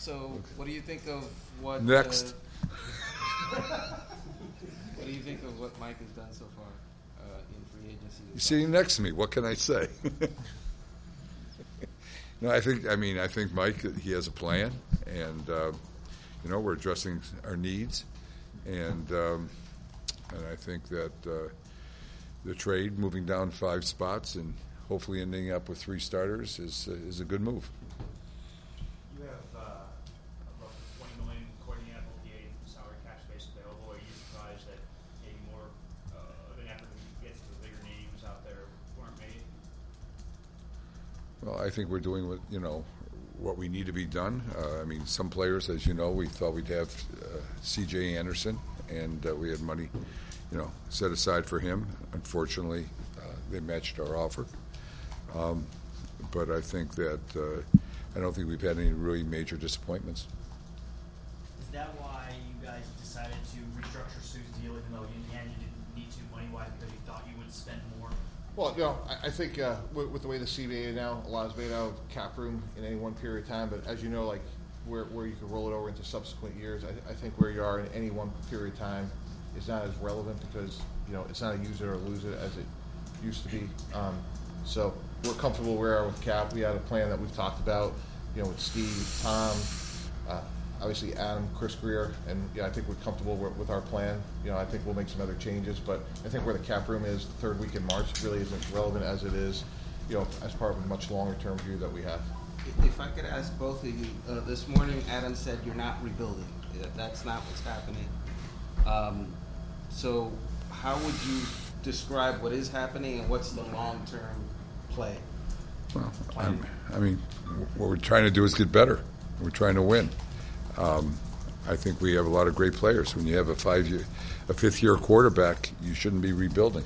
So, what do you think of what? Next. What do you think of what Mike has done so far in free agency? You're sitting next to me. What can I say? No, I think Mike, he has a plan, and we're addressing our needs, and I think that the trade, moving down 5 spots and hopefully ending up with 3 starters, is a good move. You have about $20 million according to FLPA salary cap space available. Are you surprised that maybe more of an effort to get to the bigger names out there weren't made? Well, I think we're doing what we need to be done. Some players, as you know, we thought we'd have C.J. Anderson, and we had money, set aside for him. Unfortunately, they matched our offer. But I think that I don't think we've had any really major disappointments. Is that why you guys decided to restructure Sue's deal, even though in the end you didn't need to money-wise because you thought you would spend more? Well, I think with the way the CBA now allows me to have cap room in any one period of time, but as you know, like where you can roll it over into subsequent years, I think where you are in any one period of time is not as relevant because it's not a use it or lose it as it used to be. So we're comfortable where we are with cap. We had a plan that we've talked about, with Steve, Tom, obviously Adam, Chris Greer, and I think we're comfortable with our plan. I think we'll make some other changes, but I think where the cap room is the third week in March really isn't relevant as it is, as part of a much longer term view that we have. If I could ask both of you, this morning Adam said you're not rebuilding. That's not what's happening. So how would you describe what is happening and what's the long-term play? Well, what we're trying to do is get better. We're trying to win. I think we have a lot of great players. When you have a 5th-year quarterback, you shouldn't be rebuilding.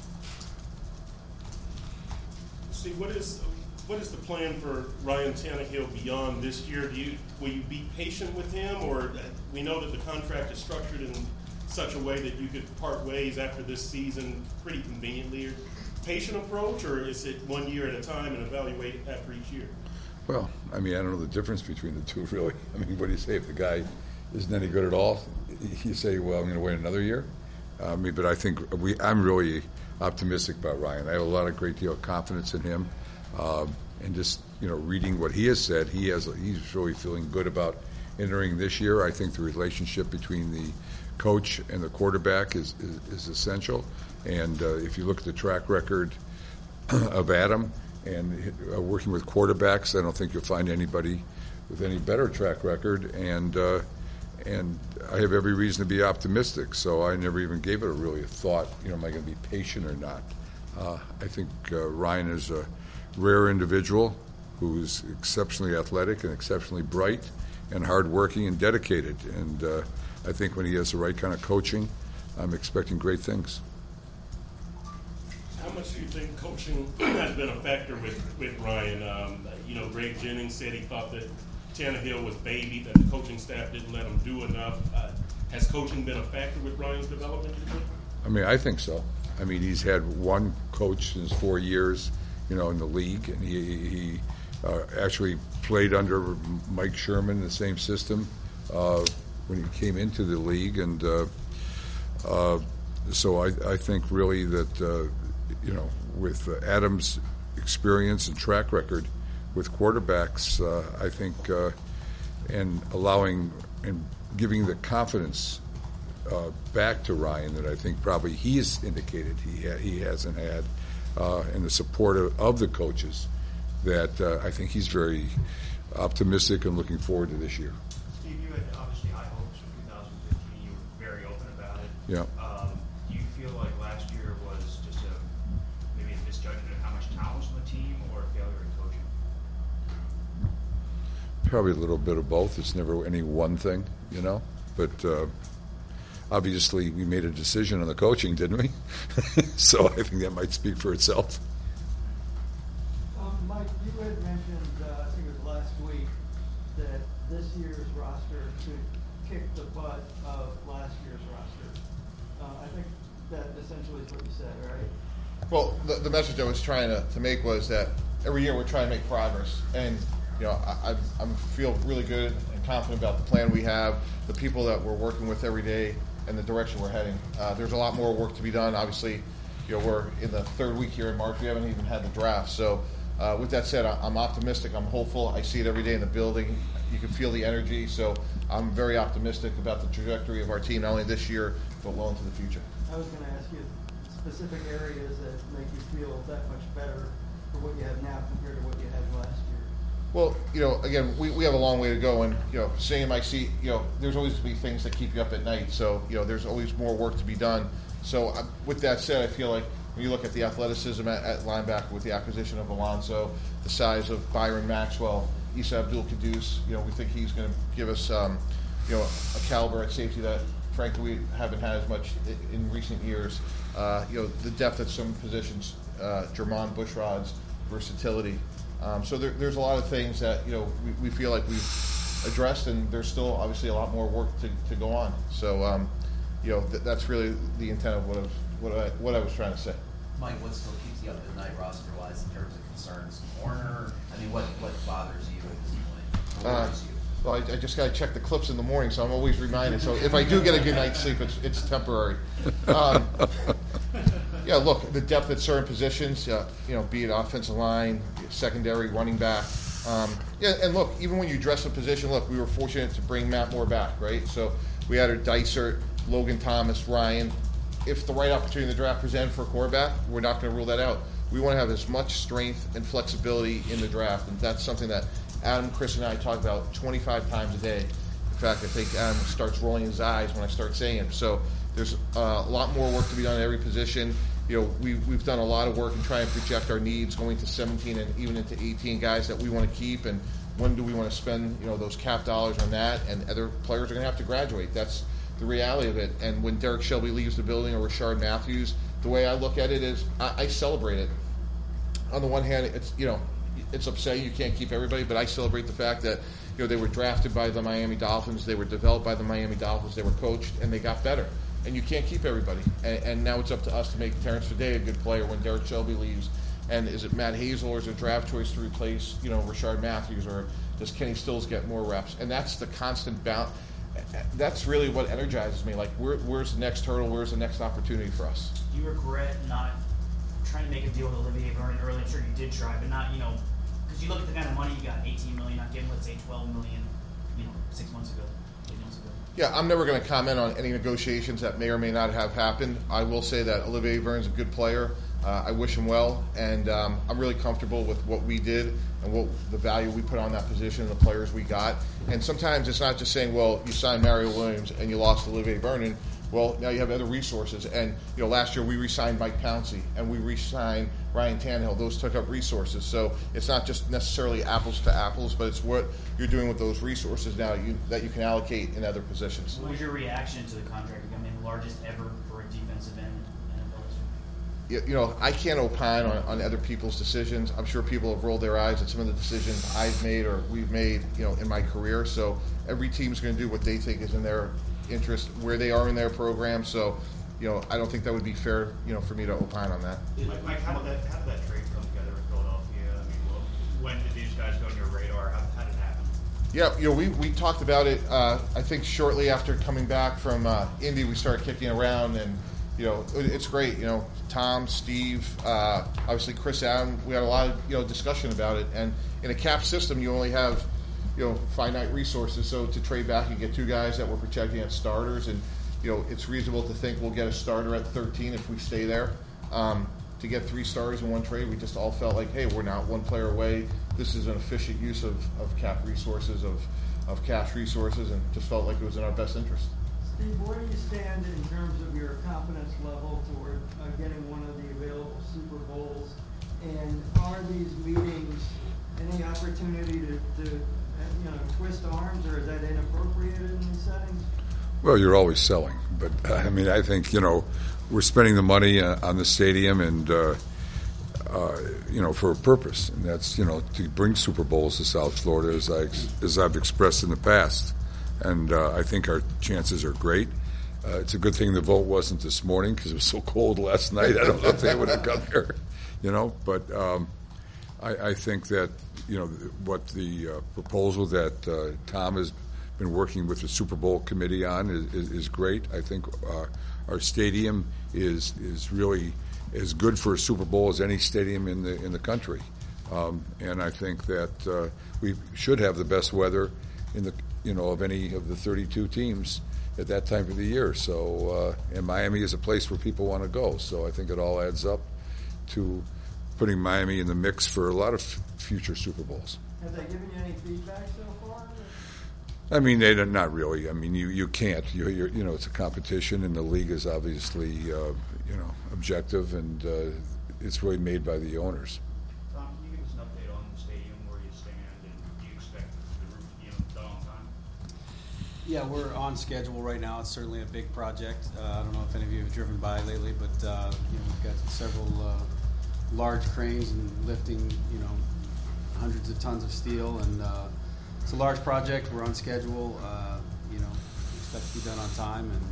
Steve, what is the plan for Ryan Tannehill beyond this year? Will you be patient with him, or we know that the contract is structured in such a way that you could part ways after this season pretty conveniently? Patient approach, or is it 1 year at a time and evaluate after each year? Well, I don't know the difference between the two, really. What do you say? If the guy isn't any good at all, you say, well, I'm going to wait another year? But I think I'm really optimistic about Ryan. I have a great deal of confidence in him. And just, reading what he has said, he's really feeling good about entering this year. I think the relationship between the coach and the quarterback is essential. And if you look at the track record of Adam and working with quarterbacks, I don't think you'll find anybody with any better track record. And I have every reason to be optimistic. So I never even gave it a thought. Am I going to be patient or not? I think Ryan is a rare individual who is exceptionally athletic and exceptionally bright and hardworking and dedicated. And I think when he has the right kind of coaching, I'm expecting great things. How much do you think coaching has been a factor with Ryan? Greg Jennings said he thought that Tannehill was baby, that the coaching staff didn't let him do enough. Has coaching been a factor with Ryan's development, you think? I think so. He's had one coach in his 4 years, in the league, and he actually played under Mike Sherman in the same system when he came into the league, and so I think really that with Adam's experience and track record with quarterbacks, I think and allowing and giving the confidence back to Ryan that I think probably he has indicated he hasn't had, and the support of the coaches, that I think he's very optimistic and looking forward to this year. Steve, you had obviously high hopes for 2015. You were very open about it. Yeah. Do you feel like last year was just maybe a misjudgment of how much talent was on the team, or a failure in coaching? Probably a little bit of both. It's never any one thing, But obviously, we made a decision on the coaching, didn't we? So I think that might speak for itself. Mike, you had mentioned, I think it was last week, that this year's roster could kick the butt of last year's roster. I think that essentially is what you said, right? Well, the message I was trying to make was that every year we're trying to make progress, and I feel really good and confident about the plan we have, the people that we're working with every day, and the direction we're heading. There's a lot more work to be done. Obviously, we're in the third week here in March. We haven't even had the draft. So with that said, I'm optimistic. I'm hopeful. I see it every day in the building. You can feel the energy. So I'm very optimistic about the trajectory of our team, not only this year, but well into the future. I was going to ask you specific areas that make you feel that much better for what you have now compared to what you had last year. Well, again, we have a long way to go, and sitting in my seat, there's always to be things that keep you up at night. So there's always more work to be done. So with that said, I feel like when you look at the athleticism at linebacker with the acquisition of Alonso, the size of Byron Maxwell, Issa Abdul Quddus, we think he's going to give us a caliber at safety that frankly we haven't had as much in recent years. The depth at some positions, Jermon Bushrod's versatility. So there's a lot of things that we feel like we've addressed, and there's still obviously a lot more work to go on. So that's really the intent of what I was trying to say. Mike, what still keeps you up at night roster-wise in terms of concerns? Corner? I mean, what bothers you at this point? What worries you? Well, I just got to check the clips in the morning, so I'm always reminded. So if I do get a good night's sleep, it's temporary. Yeah, look, the depth at certain positions, be it offensive line, secondary, running back. And look, even when you dress a position, look, we were fortunate to bring Matt Moore back, right? So we added Dysert, Logan Thomas, Ryan. If the right opportunity in the draft presented for a quarterback, we're not going to rule that out. We want to have as much strength and flexibility in the draft, and that's something that Adam, Chris, and I talk about 25 times a day. In fact, I think Adam starts rolling his eyes when I start saying it. So there's a lot more work to be done at every position. We've done a lot of work in trying to project our needs going to 17 and even into 18 guys that we want to keep, and when do we want to spend those cap dollars on that, and other players are going to have to graduate. That's the reality of it. And when Derek Shelby leaves the building, or Rashard Matthews, the way I look at it is I celebrate it. On the one hand, it's upsetting you can't keep everybody, but I celebrate the fact that they were drafted by the Miami Dolphins, they were developed by the Miami Dolphins, they were coached, and they got better. And you can't keep everybody. And now it's up to us to make Terrence Fede a good player when Derek Shelby leaves. And is it Matt Hazel, or is it a draft choice to replace Rashard Matthews, or does Kenny Stills get more reps? And that's the constant bounce. That's really what energizes me. Like, where's the next hurdle? Where's the next opportunity for us? Do you regret not trying to make a deal with Olivier Vernon early? I'm sure you did try, but not, because you look at the kind of money you got, $18 million, not getting, let's say, $12 million, 6 months ago, 8 months ago. Yeah, I'm never going to comment on any negotiations that may or may not have happened. I will say that Olivier Vernon's a good player. I wish him well, and I'm really comfortable with what we did and what the value we put on that position and the players we got. And sometimes it's not just saying, well, you signed Mario Williams and you lost Olivier Vernon. Well, now you have other resources. And, last year we re-signed Mike Pouncey and we re-signed Ryan Tannehill. Those took up resources. So it's not just necessarily apples to apples, but it's what you're doing with those resources now that you can allocate in other positions. What was your reaction to the contract becoming the largest ever for a defensive end in NFL history? I can't opine on other people's decisions. I'm sure people have rolled their eyes at some of the decisions I've made or we've made, in my career. So every team's going to do what they think is in their interest, where they are in their program. So, I don't think that would be fair, for me to opine on that. Mike, how did that trade come together with Philadelphia? I mean, when did these guys go on your radar? How did it happen? Yeah, we talked about it. I think shortly after coming back from Indy, we started kicking around, and it's great. Tom, Steve, obviously Chris, Adam. We had a lot of discussion about it. And in a cap system, you only have finite resources. So to trade back and get two guys that we're projecting as starters, and it's reasonable to think we'll get a starter at 13 if we stay there. To get 3 starters in one trade, we just all felt like, hey, we're not one player away. This is an efficient use of cap resources, of cash resources, and just felt like it was in our best interest. Steve, where do you stand in terms of your confidence level toward getting one of the available Super Bowls? And are these meetings any opportunity to twist arms, or is that inappropriate in these settings? Well, you're always selling, but I think we're spending the money on the stadium and for a purpose, and that's to bring Super Bowls to South Florida, as I've expressed in the past, and I think our chances are great. It's a good thing the vote wasn't this morning because it was so cold last night. I don't know if they would have come there, but I think that what the proposal that Tom has been working with the Super Bowl committee on is great. I think our stadium is really as good for a Super Bowl as any stadium in the country, and I think that we should have the best weather of any of the 32 teams at that time of the year. So, and Miami is a place where people want to go. So I think it all adds up to putting Miami in the mix for a lot of future Super Bowls. Have they given you any feedback so far? I mean, they don't, not really. I mean, you can't. It's a competition, and the league is obviously objective, and it's really made by the owners. Tom, can you give us an update on the stadium, where you stand, and do you expect the roof to be done on time? Yeah, we're on schedule right now. It's certainly a big project. I don't know if any of you have driven by lately, but we've got several large cranes and lifting hundreds of tons of steel, and it's a large project. We're on schedule. We expect to be done on time, and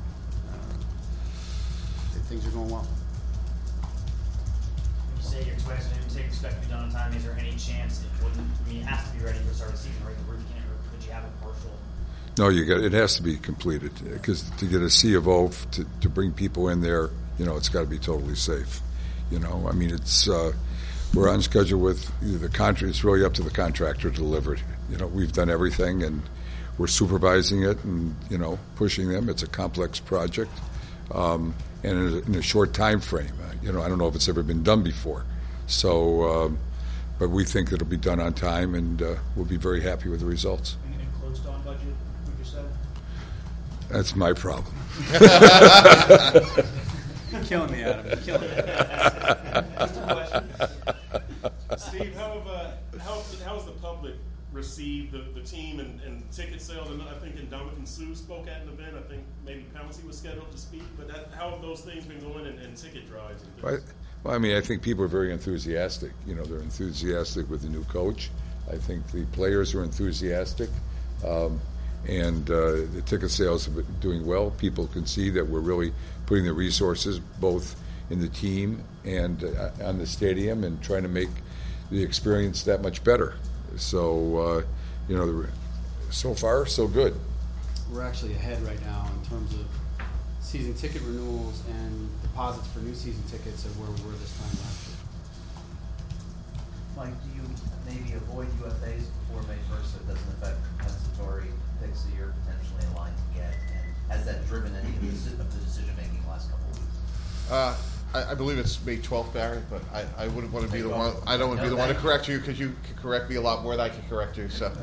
things are going well. When you say you expect to be done on time, is there any chance it wouldn't? I mean, it has to be ready for the start of the season, right? The roof can't, or could you have a partial? No, it has to be completed, because to get a C of O to bring people in there, it's got to be totally safe. I mean, it's we're on schedule with the contract. It's really up to the contractor to deliver it. We've done everything, and we're supervising it and pushing them. It's a complex project, and in a short time frame. I don't know if it's ever been done before, so but we think it'll be done on time, and we'll be very happy with the results. And closed on budget, would you say? That's my problem. You're killing me, Adam. You're killing me. Just a question. Steve, how's the public received the team and ticket sales? And I think Ndamukong Suh spoke at an event. I think maybe Pouncey was scheduled to speak. But how have those things been going, and ticket drives? And things? Well, I mean, I think people are very enthusiastic. They're enthusiastic with the new coach. I think the players are enthusiastic. And the ticket sales have been doing well. People can see that we're really putting the resources both in the team and on the stadium, and trying to make the experience that much better. So, so far, so good. We're actually ahead right now in terms of season ticket renewals and deposits for new season tickets of where we were this time last year. Mike, do you maybe avoid UFAs before May 1st so it doesn't affect compensatory picks that you're potentially in line to get? And has that driven any of the decision-making the last couple of weeks? I believe it's May 12th, Barry, but I wouldn't want to be the one. I don't want to be the one to correct you, because you can correct me a lot more than I can correct you. So,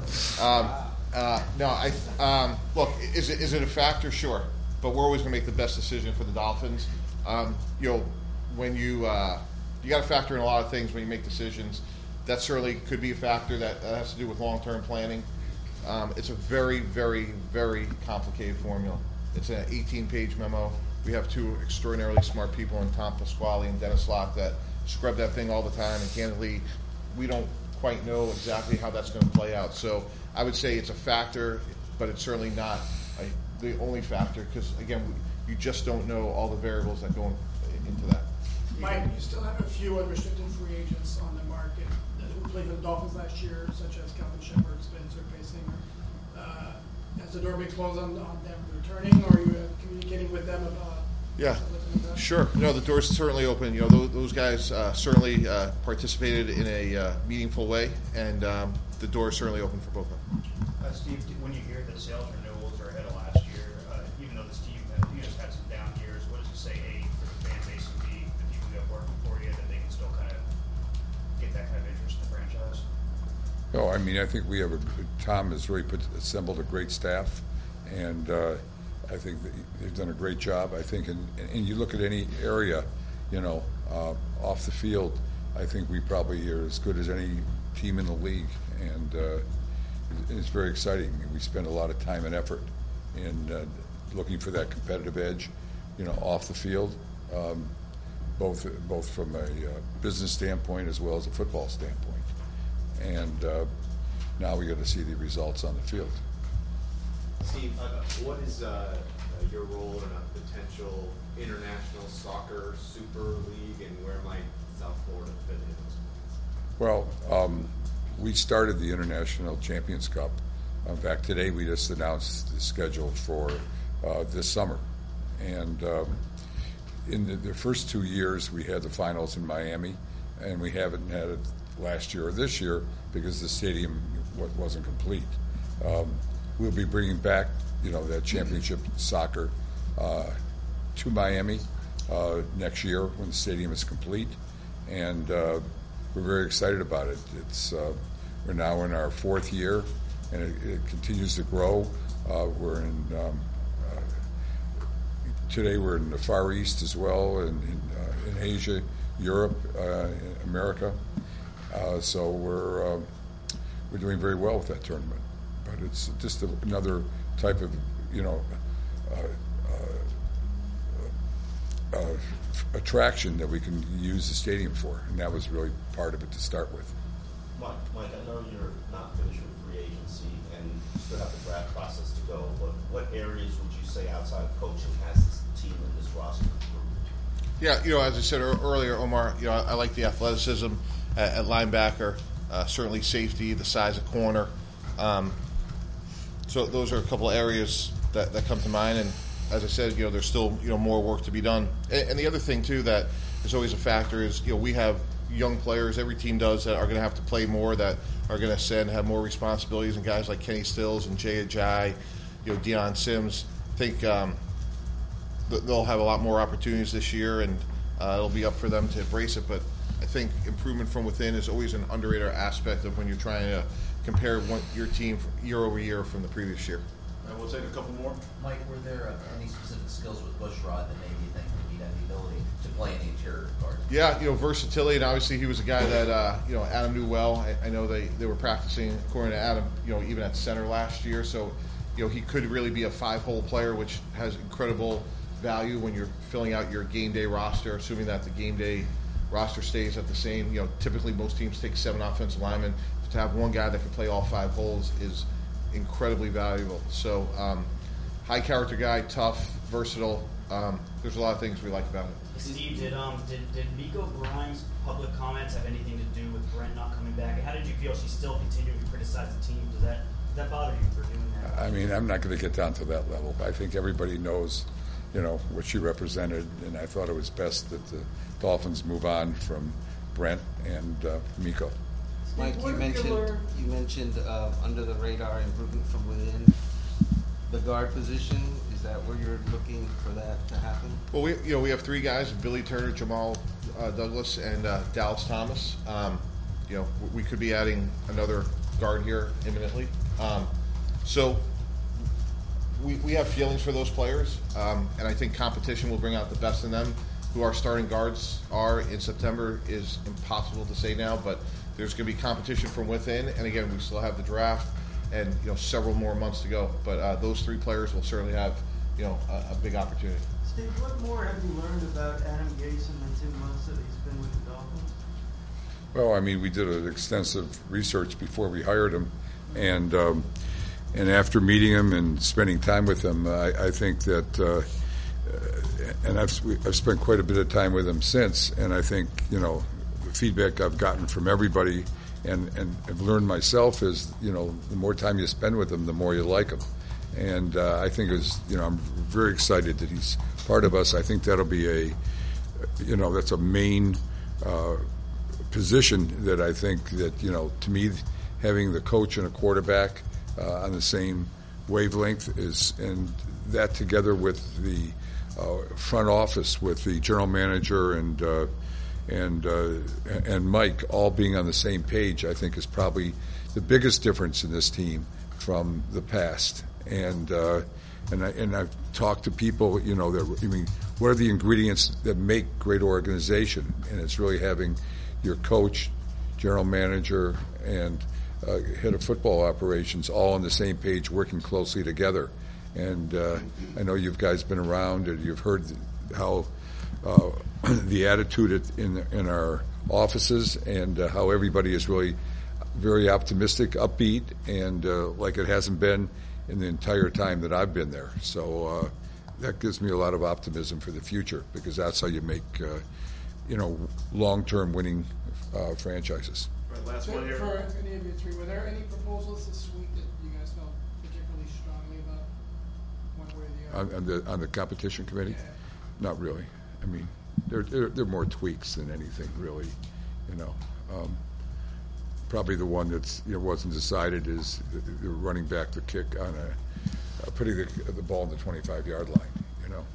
look, is it a factor? Sure, but we're always going to make the best decision for the Dolphins. When you got to factor in a lot of things when you make decisions. That certainly could be a factor that has to do with long-term planning. It's a very, very, very complicated formula. It's an 18-page memo. We have two extraordinarily smart people in Tom Pasquale and Dennis Locke that scrub that thing all the time, and candidly, we don't quite know exactly how that's going to play out. So I would say it's a factor, but it's certainly not the only factor, because, again, you just don't know all the variables that go into that. Mike, you still have a few unrestricted free agents on the market who played for the Dolphins last year, such as Calvin Shepard, Spencer Paysinger. Has the door been closed on them returning, or are you communicating with them about? Yeah, sure. No, the door's certainly open. Those guys certainly participated in a meaningful way, and the door is certainly open for both of them. Steve, when you hear that sales renewals are ahead of last year, even though this team has had some down years, what does it say, A, for the fan base, and B, the people who have working for you, that they can still kind of get that kind of interest in the franchise? No, I mean, I think we have Tom has really assembled a great staff, and I think that they've done a great job. I think, and you look at any area, off the field, I think we probably are as good as any team in the league, and it's very exciting. We spend a lot of time and effort in looking for that competitive edge, off the field, both from a business standpoint as well as a football standpoint. And now we got to see the results on the field. Steve, what is your role in a potential international soccer super league, and where might South Florida fit in those plans? Well, we started the International Champions Cup In fact, today we just announced the schedule for this summer. And in the first 2 years, we had the finals in Miami, and we haven't had it last year or this year because the stadium wasn't complete. We'll be bringing back, that championship soccer to Miami next year when the stadium is complete, and we're very excited about it. We're now in our 4th year, and it continues to grow. Today we're in the Far East as well, and in Asia, Europe, America. So we're doing very well with that tournament. But it's just another type of, attraction that we can use the stadium for, and that was really part of it to start with. Mike, I know you're not finished with free agency and you still have the draft process to go, but what areas would you say outside of coaching has this team and this roster improved? Yeah, as I said earlier, Omar, I like the athleticism at linebacker, certainly safety, the size of corner. So those are a couple of areas that come to mind. And as I said, there's still more work to be done. And the other thing too that is always a factor is we have young players. Every team does that are going to have to play more. That are going to have more responsibilities. And guys like Kenny Stills and Jay Ajayi, Deion Sims. I think they'll have a lot more opportunities this year, and it'll be up for them to embrace it. But I think improvement from within is always an underrated aspect of when you're trying to compare your team year over year from the previous year. And we'll take a couple more. Mike, were there any specific skills with Bushrod that maybe you think would need the ability to play in the interior guard? Yeah, versatility, and obviously he was a guy that Adam knew well. I know they were practicing, according to Adam, even at center last year. So, he could really be a 5-hole player, which has incredible value when you're filling out your game day roster, assuming that the game day roster stays at the same. Typically most teams take 7 offensive linemen. To have one guy that can play all 5 holes is incredibly valuable. So, high character guy, tough, versatile. There's a lot of things we like about him. Steve, did Miko Grimes' public comments have anything to do with Brent not coming back? How did you feel she's still continuing to criticize the team? Does that bother you for doing that? I mean, I'm not going to get down to that level. I think everybody knows, what she represented, and I thought it was best that the Dolphins move on from Brent and Miko. Mike, you mentioned under the radar improvement from within the guard position. Is that where you're looking for that to happen? Well, we have 3 guys: Billy Turner, Jamal Douglas, and Dallas Thomas. We could be adding another guard here imminently. So we have feelings for those players, and I think competition will bring out the best in them. Who our starting guards are in September is impossible to say now, but there's going to be competition from within. And again, we still have the draft and several more months to go. But those 3 players will certainly have a big opportunity. Steve, what more have you learned about Adam Gase in the 2 months that he's been with the Dolphins? Well, I mean, we did an extensive research before we hired him, and after meeting him and spending time with him, I think that, and I've spent quite a bit of time with him since, and I think the feedback I've gotten from everybody, and I've learned myself is the more time you spend with him, the more you like him, and I think I'm very excited that he's part of us. I think that'll be that's a main position that I think that to me, having the coach and a quarterback on the same wavelength and that together with the front office, with the general manager and Mike all being on the same page, I think is probably the biggest difference in this team from the past. And I've talked to people, what are the ingredients that make great organization? And it's really having your coach, general manager, and head of football operations all on the same page, working closely together. And I know you guys been around and you've heard how the attitude in our offices and how everybody is really very optimistic, upbeat, and like it hasn't been in the entire time that I've been there. So that gives me a lot of optimism for the future, because that's how you make long-term winning franchises. Right, last one here. For any of you 3, were there any proposals this week that you guys felt on the competition committee? Not really. I mean, they're more tweaks than anything, really, you know. Probably the one that's, you know, wasn't decided is the running back the kick on putting the ball in the 25-yard line, you know.